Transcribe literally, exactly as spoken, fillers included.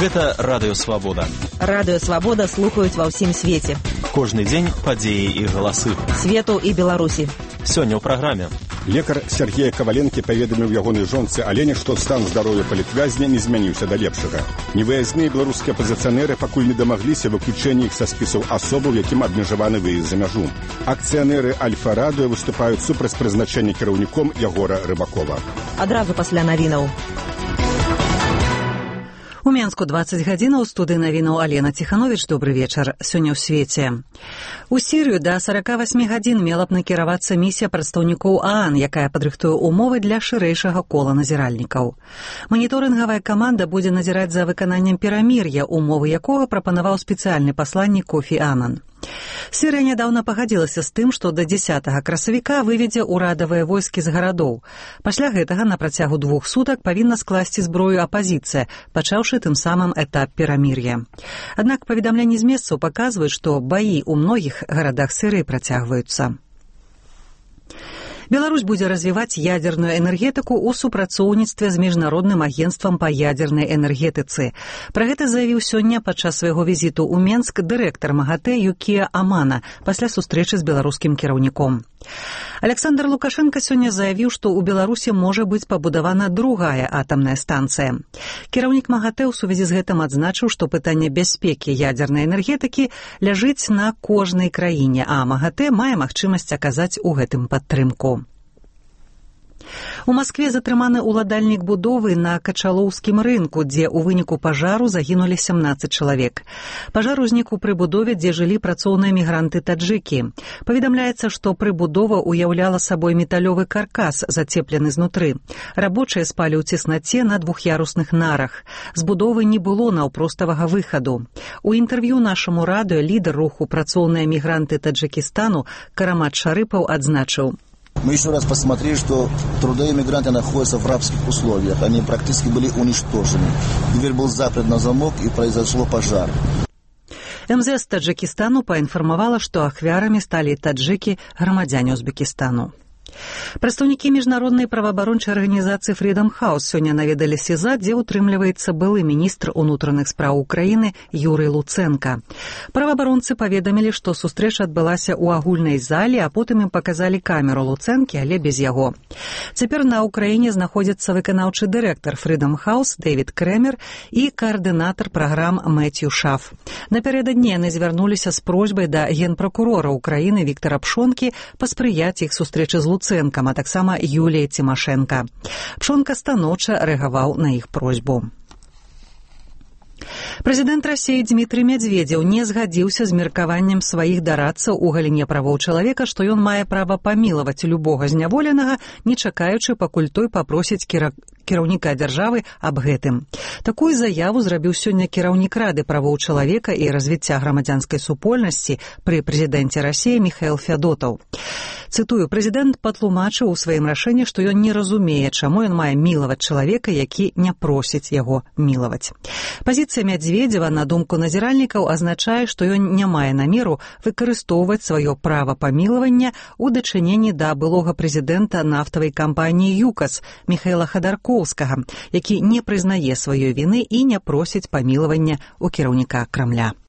Гэта Радыё Свабода. Радыё Свабода слухаюць ва ўсім свеце. Кожны дзень падзеі і галасы. Свету і Беларусі. Сёння ў праграме. Лекар Сергей Коваленко паведаміў ягонай жонцы Алене, што стан здароўя палітвязня не змяніўся да лепшага. Невыязныя беларускія апазіцыянеры пакуль не дамагліся выключэння іх са спісаў асобаў, якім абмежаваны выезд за мяжу. Акцыянеры Альфа-Радыё выступаюць супраць прызначэння кіраўніком Ягора Рыбакова. Адразу пасля навінаў. У Менску дваццаць гадзінаў, у студыі навінаў Алена Ціхановіч. Добры вечар. Сёння ў свеце. У Сірыю да сорока восьми гадзін мела б накіравацца місія прадстаўнікоў ААН, якая падрыхтуе умовы для шырэйшага кола назіральнікаў. Маніторынгавая каманда будзе назіраць за выкананнем перамір'я, умовы якога прапанаваў спецыяльны пасланнік Кофі Анан. Сірыя нядаўна пагадзілася з тым, што да дзесятага красавіка выведзе ўрадавыя войскі з гарадоў. Пасля гэтага на працягу двух сутак павінна скласці зброю апазіцыя, пачаўшы тым самым этап перамір'я. Аднак паведамленні з месцаў паказваюць, што баі ў многіх гарадах Сірыі працягваюцца. Беларусь будзе развіваць ядерную энергетыку ў супрацоўніцтве з міжнародным агенцтвам па ядернай энергетыцы. Пра гэта заявіў сёння падчас свайго візіту ў Менск дырэктар МАГАТЭ Юкія Амана пасля сустрэчы з беларускім кіраўніком. Александр Лукашенко сёння заявіў, што ў Беларусі можа быць пабудавана другая атамная станцыя. Кіраўнік МАГАТЭ ў сувязі з гэтым адзначыў, што пытанне бяспекі ядернай энергетыкі ляжыць на кожнай краіне, а МАГАТЭ мае магчымасць аказаць у гэтым падтрымку. У Маскве затрыманы ўладальнік будовы на Качалоўскім рынку, дзе ў выніку пажару загінулі сямнаццаць чалавек. Пажар узнік у прыбудове, дзе жылі працоўныя мігранты-таджыкі. Паведамляецца, што прыбудова уяўляла сабой металёвы каркас, зацеплены знутры. Рабочыя спалі ў цеснаце на двух'ярусных нарах. З будовы не было наўпроставага выхаду. У інтэрв'ю нашаму радыё лідар руху «Працоўныя мігранты Таджикистану» Карамат Шарыпаў адзначыў: Мы еще раз посмотрели, что трудовые мигранты находятся в рабских условиях. Они практически были уничтожены. Дверь был заперт на замок, и произошло пожар. МЗС Таджикистану поинформовала, что ахвярамі стали таджики, грамадзяне Узбекистану. Прадстаўнікі міжнароднай праваабарончай арганізацыі Freedom House сёння наведалі СІЗА, дзе утрымліваецца былы міністр унутраных спраў Украіны Юрый Луценка. Праваабаронцы паведамілі, што сустрэча адбылася ў агульнай зале, а потым ім паказалі камеру Луцэнкі, але без яго. Цяпер на Украіне знаходзіцца выканаўчы дырэктар Freedom House Дэвід Крэмер і каардынатар праграм Мэцью Шаф. Напярэдадні яны звярнуліся з просьбай да генпракурора Украіны Віктара Пшонкі паспрыяць іх сустрэчы з Луцэнкам, а таксама Юліяй Цімашэнка. Пшонка станоўча рэагаваў на іх просьбу. Прэзідэнт Расіі Дмітрый Мядзведзеў не згадзіўся з меркаваннем сваіх дарадцаў у галіне правоў чалавека, што ён мае права памілаваць любога зняволенага, не чакаючы, пакуль той папросіць кіра... кіраўніка дзяржавы аб гэтым. Такую заяву зрабіў сёння кіраўнік Рады правоў чалавека і развіцця грамадзянскай супольнасці пры прэзідэнце Расіі Міхаіл Фядотаў. Цытую, прэзідэнт патлумачыў у сваім рашэнні, што ён не разумее, чаму ён мае мілаваць чалавека, які не просіць яго мілаваць. Пазіцыя Мядзведзева, на думку назіральнікаў, азначае, што ён не мае намеру выкарыстоўваць сваё права памілавання ў дачыненні да былога прэзідэнта нафтавай кампаніі «ЮКАС» Міхаіла Хадаркоўскага, які не прызнае сваёй віны і не просіць памілавання ў кіраўніка Крамля.